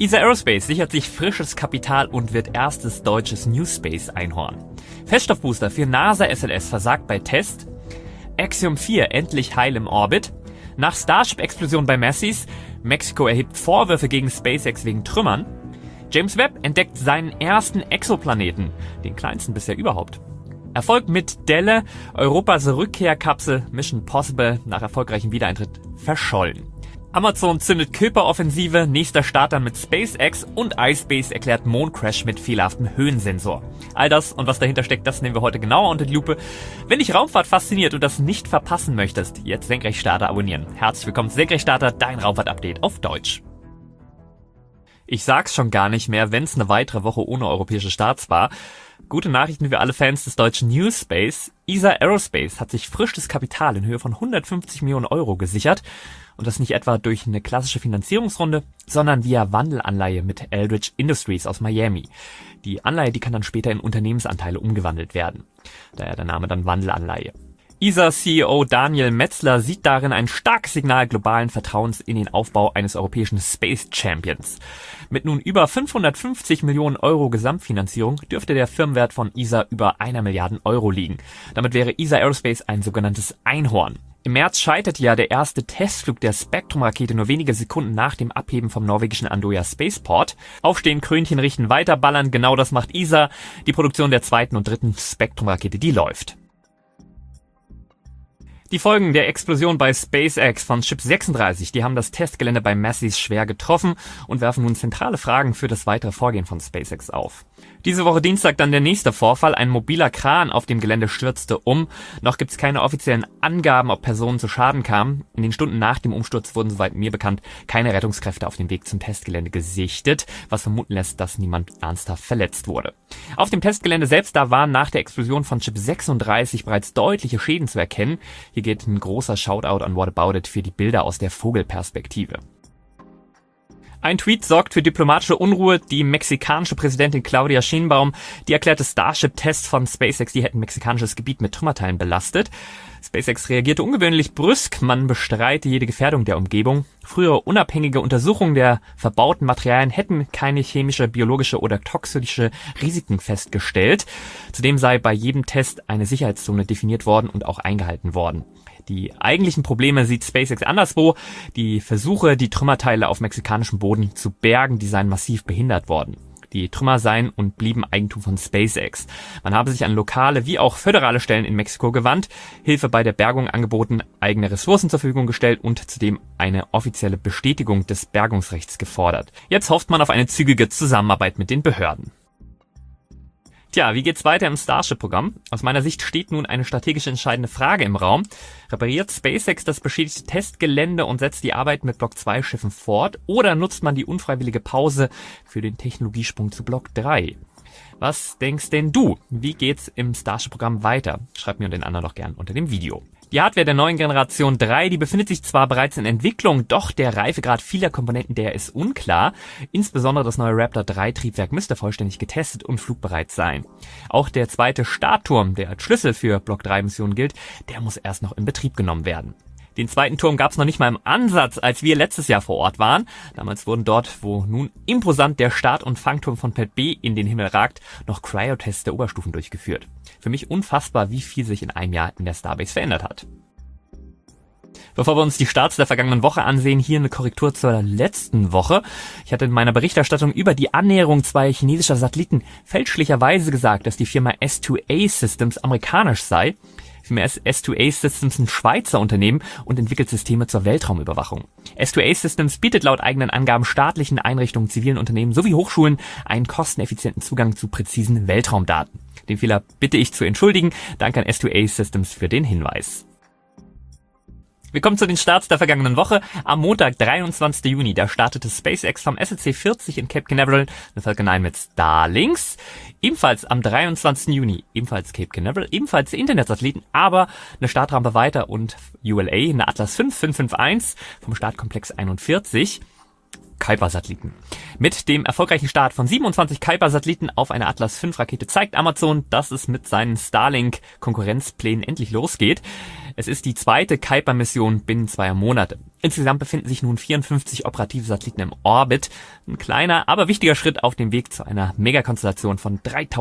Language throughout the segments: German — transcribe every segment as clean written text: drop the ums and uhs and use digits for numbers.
ESA Aerospace sichert sich frisches Kapital und wird erstes deutsches New Space Einhorn. Feststoffbooster für NASA SLS versagt bei Test. Axiom 4 endlich heil im Orbit. Nach Starship-Explosion bei Macy's. Mexiko erhebt Vorwürfe gegen SpaceX wegen Trümmern. James Webb entdeckt seinen ersten Exoplaneten, den kleinsten bisher überhaupt. Erfolg mit Delle, Europas Rückkehrkapsel Mission Possible nach erfolgreichem Wiedereintritt verschollen. Amazon zündet Kuiper-Offensive, nächster Starter mit SpaceX und iSpace erklärt Mondcrash mit fehlerhaftem Höhensensor. All das und was dahinter steckt, das nehmen wir heute genauer unter die Lupe. Wenn dich Raumfahrt fasziniert und das nicht verpassen möchtest, jetzt Senkrechtstarter abonnieren. Herzlich willkommen zu Senkrechtstarter, dein Raumfahrt-Update auf Deutsch. Ich sag's schon gar nicht mehr, wenn's eine weitere Woche ohne europäische Starts war. Gute Nachrichten für alle Fans des deutschen New Space. ESA Aerospace hat sich frisches Kapital in Höhe von 150 Millionen Euro gesichert. Und das nicht etwa durch eine klassische Finanzierungsrunde, sondern via Wandelanleihe mit Eldridge Industries aus Miami. Die Anleihe, die kann dann später in Unternehmensanteile umgewandelt werden. Daher der Name dann Wandelanleihe. ESA-CEO Daniel Metzler sieht darin ein starkes Signal globalen Vertrauens in den Aufbau eines europäischen Space Champions. Mit nun über 550 Millionen Euro Gesamtfinanzierung dürfte der Firmenwert von ESA über 1 Milliarde Euro liegen. Damit wäre ESA Aerospace ein sogenanntes Einhorn. Im März scheiterte ja der erste Testflug der Spektrum-Rakete nur wenige Sekunden nach dem Abheben vom norwegischen Andoya Spaceport. Aufstehen, Krönchen richten, weiterballern, genau das macht ESA. Die Produktion der zweiten und dritten Spektrum-Rakete, die läuft. Die Folgen der Explosion bei SpaceX von Ship 36, die haben das Testgelände bei Macy's schwer getroffen und werfen nun zentrale Fragen für das weitere Vorgehen von SpaceX auf. Diese Woche Dienstag dann der nächste Vorfall. Ein mobiler Kran auf dem Gelände stürzte um. Noch gibt's keine offiziellen Angaben, ob Personen zu Schaden kamen. In den Stunden nach dem Umsturz wurden, soweit mir bekannt, keine Rettungskräfte auf dem Weg zum Testgelände gesichtet, was vermuten lässt, dass niemand ernsthaft verletzt wurde. Auf dem Testgelände selbst, da waren nach der Explosion von Ship 36 bereits deutliche Schäden zu erkennen. Hier geht ein großer Shoutout an What About It für die Bilder aus der Vogelperspektive. Ein Tweet sorgt für diplomatische Unruhe. Die mexikanische Präsidentin Claudia Sheinbaum, die erklärte Starship-Tests von SpaceX, die hätten mexikanisches Gebiet mit Trümmerteilen belastet. SpaceX reagierte ungewöhnlich brüsk. Man bestreite jede Gefährdung der Umgebung. Frühere unabhängige Untersuchungen der verbauten Materialien hätten keine chemische, biologische oder toxische Risiken festgestellt. Zudem sei bei jedem Test eine Sicherheitszone definiert worden und auch eingehalten worden. Die eigentlichen Probleme sieht SpaceX anderswo. Die Versuche, die Trümmerteile auf mexikanischem Boden zu bergen, die seien massiv behindert worden. Die Trümmer seien und blieben Eigentum von SpaceX. Man habe sich an lokale wie auch föderale Stellen in Mexiko gewandt, Hilfe bei der Bergung angeboten, eigene Ressourcen zur Verfügung gestellt und zudem eine offizielle Bestätigung des Bergungsrechts gefordert. Jetzt hofft man auf eine zügige Zusammenarbeit mit den Behörden. Tja, wie geht's weiter im Starship-Programm? Aus meiner Sicht steht nun eine strategisch entscheidende Frage im Raum. Repariert SpaceX das beschädigte Testgelände und setzt die Arbeit mit Block 2 Schiffen fort? Oder nutzt man die unfreiwillige Pause für den Technologiesprung zu Block 3? Was denkst denn du? Wie geht's im Starship-Programm weiter? Schreib mir und den anderen doch gern unter dem Video. Die Hardware der neuen Generation 3, die befindet sich zwar bereits in Entwicklung, doch der Reifegrad vieler Komponenten, der ist unklar. Insbesondere das neue Raptor 3 Triebwerk müsste vollständig getestet und flugbereit sein. Auch der zweite Startturm, der als Schlüssel für Block 3 Missionen gilt, der muss erst noch in Betrieb genommen werden. Den zweiten Turm gab es noch nicht mal im Ansatz, als wir letztes Jahr vor Ort waren. Damals wurden dort, wo nun imposant der Start- und Fangturm von Pad B in den Himmel ragt, noch Cryotests der Oberstufen durchgeführt. Für mich unfassbar, wie viel sich in einem Jahr in der Starbase verändert hat. Bevor wir uns die Starts der vergangenen Woche ansehen, hier eine Korrektur zur letzten Woche. Ich hatte in meiner Berichterstattung über die Annäherung zweier chinesischer Satelliten fälschlicherweise gesagt, dass die Firma S2A Systems amerikanisch sei. Vielmehr ist S2A Systems ein Schweizer Unternehmen und entwickelt Systeme zur Weltraumüberwachung. S2A Systems bietet laut eigenen Angaben staatlichen Einrichtungen, zivilen Unternehmen sowie Hochschulen einen kosteneffizienten Zugang zu präzisen Weltraumdaten. Den Fehler bitte ich zu entschuldigen. Danke an S2A Systems für den Hinweis. Wir kommen zu den Starts der vergangenen Woche. Am Montag, 23. Juni, da startete SpaceX vom SLC 40 in Cape Canaveral eine Falcon 9 mit Starlinks. Ebenfalls am 23. Juni, ebenfalls Cape Canaveral, ebenfalls Internetsatelliten, aber eine Startrampe weiter und ULA, eine Atlas V 551 vom Startkomplex 41. Kuiper-Satelliten. Mit dem erfolgreichen Start von 27 Kuiper-Satelliten auf eine Atlas V Rakete zeigt Amazon, dass es mit seinen Starlink-Konkurrenzplänen endlich losgeht. Es ist die zweite Kuiper-Mission binnen 2 Monate. Insgesamt befinden sich nun 54 operative Satelliten im Orbit. Ein kleiner, aber wichtiger Schritt auf dem Weg zu einer Megakonstellation von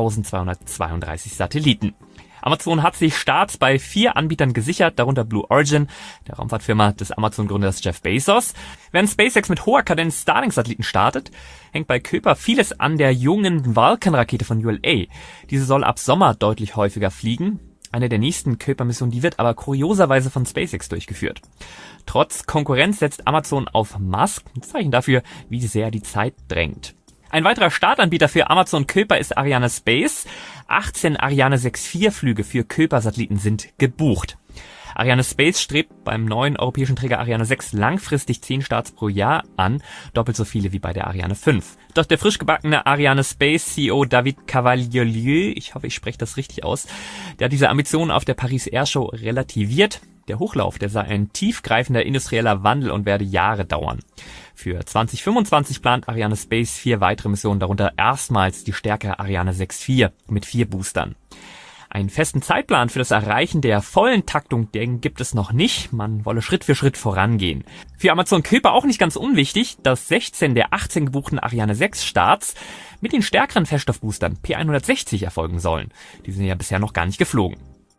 3232 Satelliten. Amazon hat sich Starts bei 4 Anbietern gesichert, darunter Blue Origin, der Raumfahrtfirma des Amazon-Gründers Jeff Bezos. Während SpaceX mit hoher Kadenz Starlink-Satelliten startet, hängt bei Kuiper vieles an der jungen Vulcan-Rakete von ULA. Diese soll ab Sommer deutlich häufiger fliegen. Eine der nächsten Kuiper-Missionen, die wird aber kurioserweise von SpaceX durchgeführt. Trotz Konkurrenz setzt Amazon auf Musk, ein Zeichen dafür, wie sehr die Zeit drängt. Ein weiterer Startanbieter für Amazon Kuiper ist Arianespace. 18 Ariane 6-4 Flüge für Kuiper-Satelliten sind gebucht. Arianespace strebt beim neuen europäischen Träger Ariane 6 langfristig 10 Starts pro Jahr an, doppelt so viele wie bei der Ariane 5. Doch der frisch gebackene Arianespace CEO David Cavalier, ich hoffe, ich spreche das richtig aus, der hat diese Ambitionen auf der Paris Air Show relativiert. Der Hochlauf, der sei ein tiefgreifender industrieller Wandel und werde Jahre dauern. Für 2025 plant Arianespace 4 weitere Missionen, darunter erstmals die stärkere Ariane 6-4 mit 4 Boostern. Einen festen Zeitplan für das Erreichen der vollen Taktung, den gibt es noch nicht. Man wolle Schritt für Schritt vorangehen. Für Amazon Kuiper auch nicht ganz unwichtig, dass 16 der 18 gebuchten Ariane 6 Starts mit den stärkeren Feststoffboostern P160 erfolgen sollen. Die sind ja bisher noch gar nicht geflogen.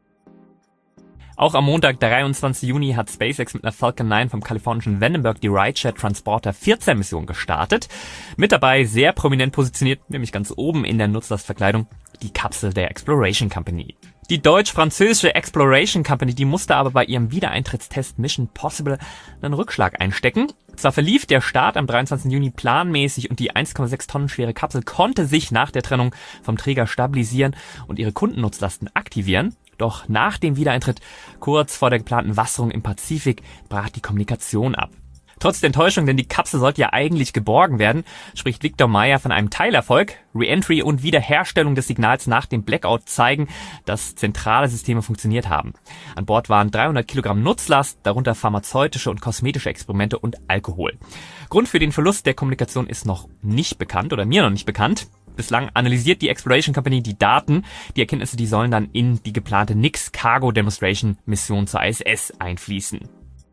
Auch am Montag, 23. Juni, hat SpaceX mit einer Falcon 9 vom kalifornischen Vandenberg die Rideshare Transporter 14 Mission gestartet. Mit dabei sehr prominent positioniert, nämlich ganz oben in der Nutzlastverkleidung, die Kapsel der Exploration Company. Die deutsch-französische Exploration Company, die musste aber bei ihrem Wiedereintrittstest Mission Possible einen Rückschlag einstecken. Zwar verlief der Start am 23. Juni planmäßig und die 1,6 Tonnen schwere Kapsel konnte sich nach der Trennung vom Träger stabilisieren und ihre Kundennutzlasten aktivieren. Doch nach dem Wiedereintritt, kurz vor der geplanten Wasserung im Pazifik, brach die Kommunikation ab. Trotz der Enttäuschung, denn die Kapsel sollte ja eigentlich geborgen werden, spricht Victor Meyer von einem Teilerfolg. Reentry und Wiederherstellung des Signals nach dem Blackout zeigen, dass zentrale Systeme funktioniert haben. An Bord waren 300 Kilogramm Nutzlast, darunter pharmazeutische und kosmetische Experimente und Alkohol. Grund für den Verlust der Kommunikation ist noch nicht bekannt oder mir noch nicht bekannt. Bislang analysiert die Exploration Company die Daten. Die Erkenntnisse, die sollen dann in die geplante Nix Cargo Demonstration Mission zur ISS einfließen.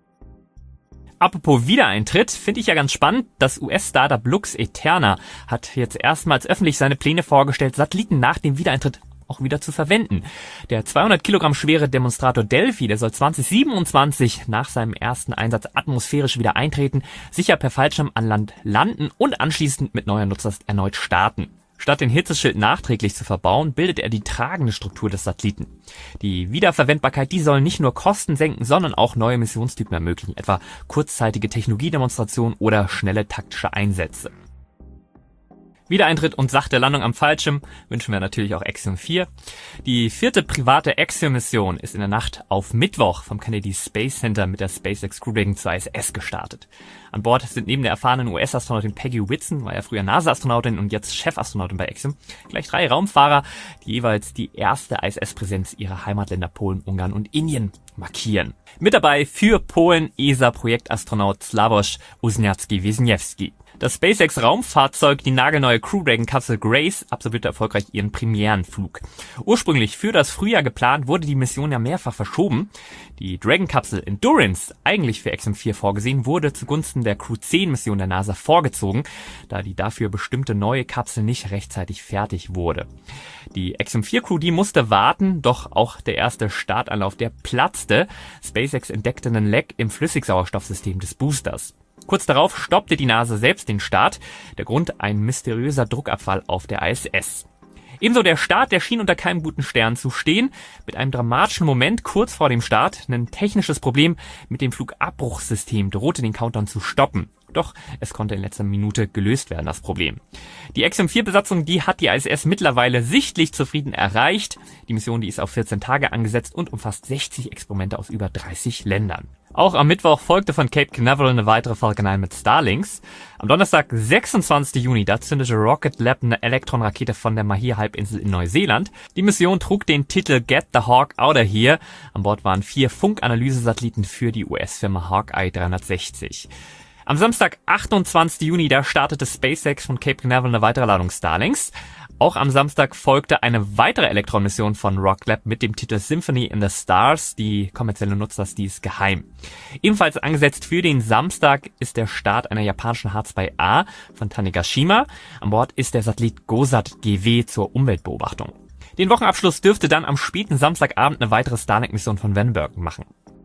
Apropos Wiedereintritt, finde ich ja ganz spannend. Das US-Startup Lux Eterna hat jetzt erstmals öffentlich seine Pläne vorgestellt, Satelliten nach dem Wiedereintritt auch wieder zu verwenden. Der 200 Kilogramm schwere Demonstrator Delphi, der soll 2027 nach seinem ersten Einsatz atmosphärisch wieder eintreten, sicher per Fallschirm an Land landen und anschließend mit neuer Nutzlast erneut starten. Statt den Hitzeschild nachträglich zu verbauen, bildet er die tragende Struktur des Satelliten. Die Wiederverwendbarkeit, die soll nicht nur Kosten senken, sondern auch neue Missionstypen ermöglichen, etwa kurzzeitige Technologiedemonstrationen oder schnelle taktische Einsätze. Wiedereintritt und sachte Landung am Fallschirm wünschen wir natürlich auch Axiom 4. Die 4. private Axiom-Mission ist in der Nacht auf Mittwoch vom Kennedy Space Center mit der SpaceX Crew Dragon zur ISS gestartet. An Bord sind neben der erfahrenen US-Astronautin Peggy Whitson, war ja früher NASA-Astronautin und jetzt Chefastronautin bei Axiom, gleich 3 Raumfahrer, die jeweils die erste ISS-Präsenz ihrer Heimatländer Polen, Ungarn und Indien markieren. Mit dabei für Polen ESA-Projektastronaut Slavoj Uzniacki-Wisniewski. Das SpaceX-Raumfahrzeug, die nagelneue Crew Dragon-Kapsel Grace, absolvierte erfolgreich ihren Premierenflug. Ursprünglich für das Frühjahr geplant, wurde die Mission ja mehrfach verschoben. Die Dragon-Kapsel Endurance, eigentlich für Axiom 4 vorgesehen, wurde zugunsten der Crew 10-Mission der NASA vorgezogen, da die dafür bestimmte neue Kapsel nicht rechtzeitig fertig wurde. Die Axiom 4 Crew, die musste warten, doch auch der erste Startanlauf, der platzte. SpaceX entdeckte einen Leck im Flüssigsauerstoffsystem des Boosters. Kurz darauf stoppte die NASA selbst den Start. Der Grund: ein mysteriöser Druckabfall auf der ISS. Ebenso der Start, der schien unter keinem guten Stern zu stehen. Mit einem dramatischen Moment kurz vor dem Start, ein technisches Problem mit dem Flugabbruchssystem drohte den Countdown zu stoppen. Doch es konnte in letzter Minute gelöst werden, das Problem. Die Axiom 4 Besatzung, die hat die ISS mittlerweile sichtlich zufrieden erreicht. Die Mission, die ist auf 14 Tage angesetzt und umfasst 60 Experimente aus über 30 Ländern. Auch am Mittwoch folgte von Cape Canaveral eine weitere Falcon 9 mit Starlinks. Am Donnerstag, 26. Juni, da zündete Rocket Lab eine Elektron-Rakete von der Mahia-Halbinsel in Neuseeland. Die Mission trug den Titel Get the Hawk Outta Here. An Bord waren 4 Funkanalyse-Satelliten für die US-Firma Hawkeye 360. Am Samstag, 28. Juni, da startete SpaceX von Cape Canaveral eine weitere Ladung Starlinks. Auch am Samstag folgte eine weitere Elektronmission von Rocket Lab mit dem Titel Symphony in the Stars. Die kommerzielle Nutzer ist geheim. Ebenfalls angesetzt für den Samstag ist der Start einer japanischen H2A von Tanegashima. An Bord ist der Satellit GOSAT GW zur Umweltbeobachtung. Den Wochenabschluss dürfte dann am späten Samstagabend eine weitere Starlink-Mission von Vandenberg machen.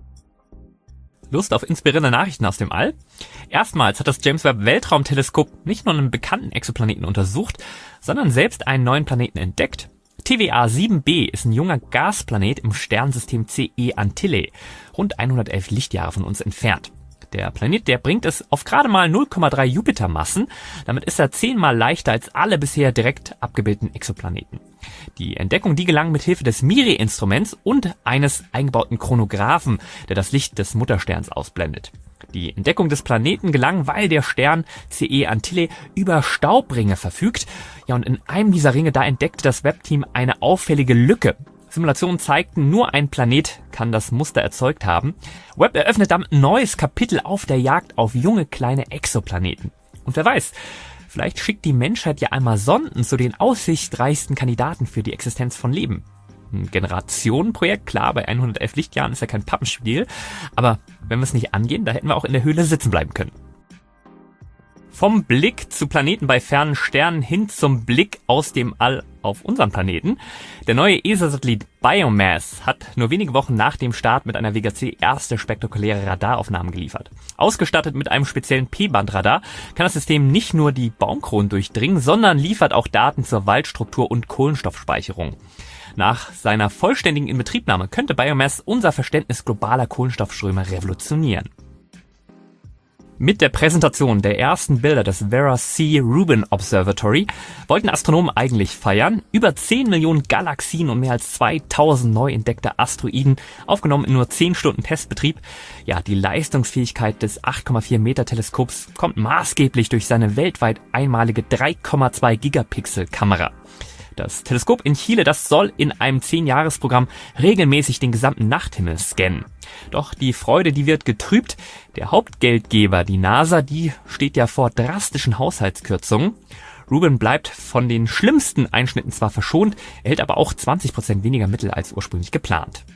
Lust auf inspirierende Nachrichten aus dem All? Erstmals hat das James Webb Weltraumteleskop nicht nur einen bekannten Exoplaneten untersucht, sondern selbst einen neuen Planeten entdeckt. TVA 7b ist ein junger Gasplanet im Sternensystem CE Antillae, rund 111 Lichtjahre von uns entfernt. Der Planet, der bringt es auf gerade mal 0,3 Jupitermassen. Damit ist er 10-mal leichter als alle bisher direkt abgebildeten Exoplaneten. Die Entdeckung, die gelang mit Hilfe des MIRI-Instruments und eines eingebauten Chronographen, der das Licht des Muttersterns ausblendet. Die Entdeckung des Planeten gelang, weil der Stern CE Antillae über Staubringe verfügt. Ja, und in einem dieser Ringe, da entdeckte das Webb-Team eine auffällige Lücke. Simulationen zeigten, nur ein Planet kann das Muster erzeugt haben. Webb eröffnet damit ein neues Kapitel auf der Jagd auf junge kleine Exoplaneten. Und wer weiß, vielleicht schickt die Menschheit ja einmal Sonden zu den aussichtsreichsten Kandidaten für die Existenz von Leben. Ein Generationenprojekt, klar, bei 111 Lichtjahren ist ja kein Pappenspiel, aber wenn wir es nicht angehen, da hätten wir auch in der Höhle sitzen bleiben können. Vom Blick zu Planeten bei fernen Sternen hin zum Blick aus dem All auf unseren Planeten. Der neue ESA-Satellit Biomass hat nur wenige Wochen nach dem Start mit einer Vega C erste spektakuläre Radaraufnahmen geliefert. Ausgestattet mit einem speziellen P-Band-Radar kann das System nicht nur die Baumkronen durchdringen, sondern liefert auch Daten zur Waldstruktur und Kohlenstoffspeicherung. Nach seiner vollständigen Inbetriebnahme könnte Biomass unser Verständnis globaler Kohlenstoffströme revolutionieren. Mit der Präsentation der ersten Bilder des Vera C. Rubin Observatory wollten Astronomen eigentlich feiern. Über 10 Millionen Galaxien und mehr als 2000 neu entdeckte Asteroiden, aufgenommen in nur 10 Stunden Testbetrieb. Ja, die Leistungsfähigkeit des 8,4 Meter Teleskops kommt maßgeblich durch seine weltweit einmalige 3,2 Gigapixel Kamera. Das Teleskop in Chile, das soll in einem 10-Jahres-Programm regelmäßig den gesamten Nachthimmel scannen. Doch die Freude, die wird getrübt. Der Hauptgeldgeber, die NASA, die steht ja vor drastischen Haushaltskürzungen. Rubin bleibt von den schlimmsten Einschnitten zwar verschont, erhält aber auch 20% weniger Mittel als ursprünglich geplant.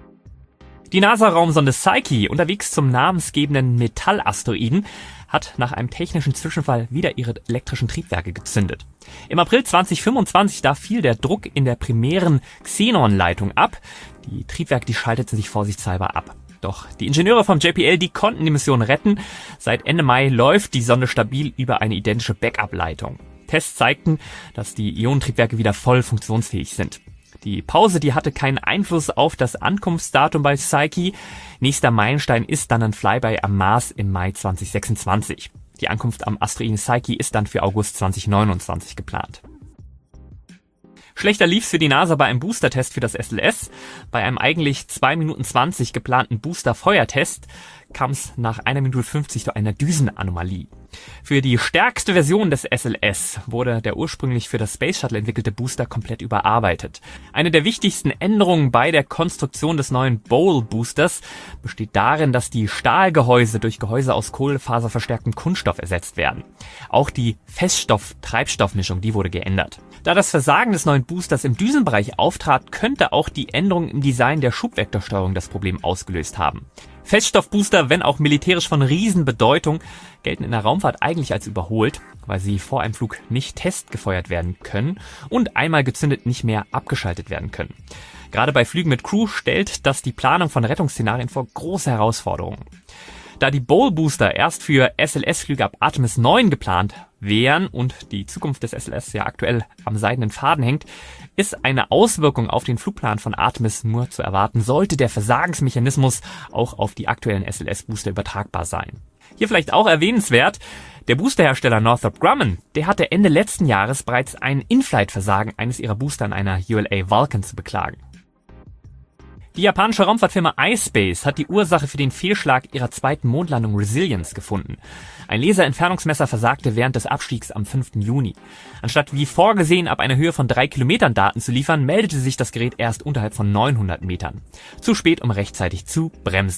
Die NASA-Raumsonde Psyche, unterwegs zum namensgebenden Metallasteroiden, hat nach einem technischen Zwischenfall wieder ihre elektrischen Triebwerke gezündet. Im April 2025, da fiel der Druck in der primären Xenon-Leitung ab. Die Triebwerke, die schalteten sich vorsichtshalber ab. Doch die Ingenieure vom JPL, die konnten die Mission retten. Seit Ende Mai läuft die Sonde stabil über eine identische Backup-Leitung. Tests zeigten, dass die Ionentriebwerke wieder voll funktionsfähig sind. Die Pause, die hatte keinen Einfluss auf das Ankunftsdatum bei Psyche. Nächster Meilenstein ist dann ein Flyby am Mars im Mai 2026. Die Ankunft am Asteroiden Psyche ist dann für August 2029 geplant. Schlechter lief's für die NASA bei einem Booster-Test für das SLS. Bei einem eigentlich 2 Minuten 20 geplanten Booster-Feuertest kam es nach 1 Minute 50 zu einer Düsenanomalie. Für die stärkste Version des SLS wurde der ursprünglich für das Space Shuttle entwickelte Booster komplett überarbeitet. Eine der wichtigsten Änderungen bei der Konstruktion des neuen Bowl-Boosters besteht darin, dass die Stahlgehäuse durch Gehäuse aus kohlefaserverstärktem Kunststoff ersetzt werden. Auch die Feststoff-Treibstoffmischung, die wurde geändert. Da das Versagen des neuen Boosters im Düsenbereich auftrat, könnte auch die Änderung im Design der Schubvektorsteuerung das Problem ausgelöst haben. Feststoffbooster, wenn auch militärisch von Riesenbedeutung, gelten in der Raumfahrt eigentlich als überholt, weil sie vor einem Flug nicht testgefeuert werden können und einmal gezündet nicht mehr abgeschaltet werden können. Gerade bei Flügen mit Crew stellt das die Planung von Rettungsszenarien vor große Herausforderungen. Da die Bowl-Booster erst für SLS-Flüge ab Artemis 9 geplant wären und die Zukunft des SLS ja aktuell am seidenen Faden hängt, ist eine Auswirkung auf den Flugplan von Artemis nur zu erwarten, sollte der Versagensmechanismus auch auf die aktuellen SLS-Booster übertragbar sein. Hier vielleicht auch erwähnenswert, der Boosterhersteller Northrop Grumman, der hatte Ende letzten Jahres bereits ein In-Flight-Versagen eines ihrer Booster in einer ULA Vulcan zu beklagen. Die japanische Raumfahrtfirma iSpace hat die Ursache für den Fehlschlag ihrer zweiten Mondlandung Resilience gefunden. Ein Laserentfernungsmesser versagte während des Abstiegs am 5. Juni. Anstatt wie vorgesehen ab einer Höhe von 3 Kilometern Daten zu liefern, meldete sich das Gerät erst unterhalb von 900 Metern. Zu spät, um rechtzeitig zu bremsen.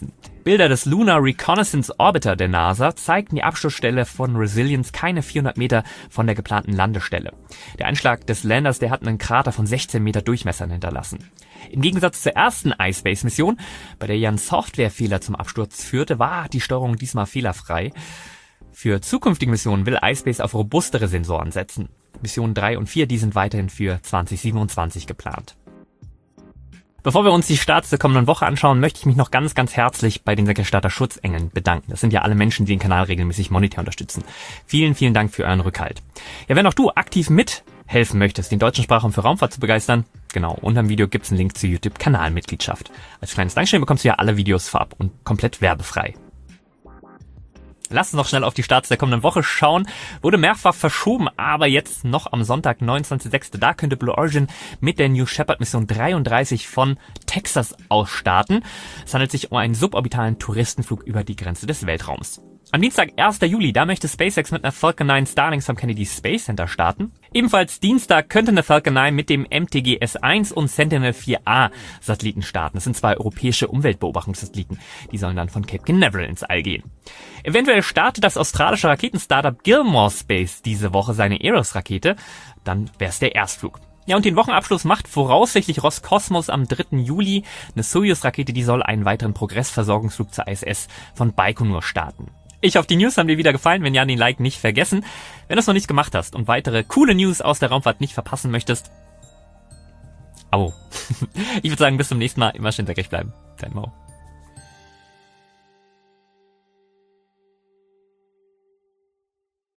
Bilder des Lunar Reconnaissance Orbiter der NASA zeigten die Absturzstelle von Resilience keine 400 Meter von der geplanten Landestelle. Der Einschlag des Landers, der hat einen Krater von 16 Meter Durchmesser hinterlassen. Im Gegensatz zur ersten iSpace-Mission, bei der ja ein Softwarefehler zum Absturz führte, war die Steuerung diesmal fehlerfrei. Für zukünftige Missionen will iSpace auf robustere Sensoren setzen. Missionen 3 und 4, die sind weiterhin für 2027 geplant. Bevor wir uns die Starts der kommenden Woche anschauen, möchte ich mich noch ganz, ganz herzlich bei den Senkrechtstarter Schutzengeln bedanken. Das sind ja alle Menschen, die den Kanal regelmäßig monetär unterstützen. Vielen, vielen Dank für euren Rückhalt. Ja, wenn auch du aktiv mithelfen möchtest, den deutschen Sprachraum für Raumfahrt zu begeistern, genau, unter dem Video gibt's einen Link zur YouTube-Kanalmitgliedschaft. Als kleines Dankeschön bekommst du ja alle Videos vorab und komplett werbefrei. Lass uns noch schnell auf die Starts der kommenden Woche schauen. Wurde mehrfach verschoben, aber jetzt noch am Sonntag, 29.06. Da könnte Blue Origin mit der New Shepard Mission 33 von Texas aus starten. Es handelt sich um einen suborbitalen Touristenflug über die Grenze des Weltraums. Am Dienstag, 1. Juli, da möchte SpaceX mit einer Falcon 9 Starlink vom Kennedy Space Center starten. Ebenfalls Dienstag könnte eine Falcon 9 mit dem MTG S1 und Sentinel-4A Satelliten starten. Das sind 2 europäische Umweltbeobachtungssatelliten. Die sollen dann von Cape Canaveral ins All gehen. Eventuell startet das australische Raketenstartup Gilmore Space diese Woche seine Eros-Rakete. Dann wäre es der Erstflug. Ja, und den Wochenabschluss macht voraussichtlich Roskosmos am 3. Juli. Eine Soyuz-Rakete, die soll einen weiteren Progress-Versorgungsflug zur ISS von Baikonur starten. Ich hoffe, die News haben dir wieder gefallen. Wenn ja, den Like nicht vergessen. Wenn du es noch nicht gemacht hast und weitere coole News aus der Raumfahrt nicht verpassen möchtest, Abo. Ich würde sagen, bis zum nächsten Mal. Immer schön senkrecht bleiben. Dein Mo.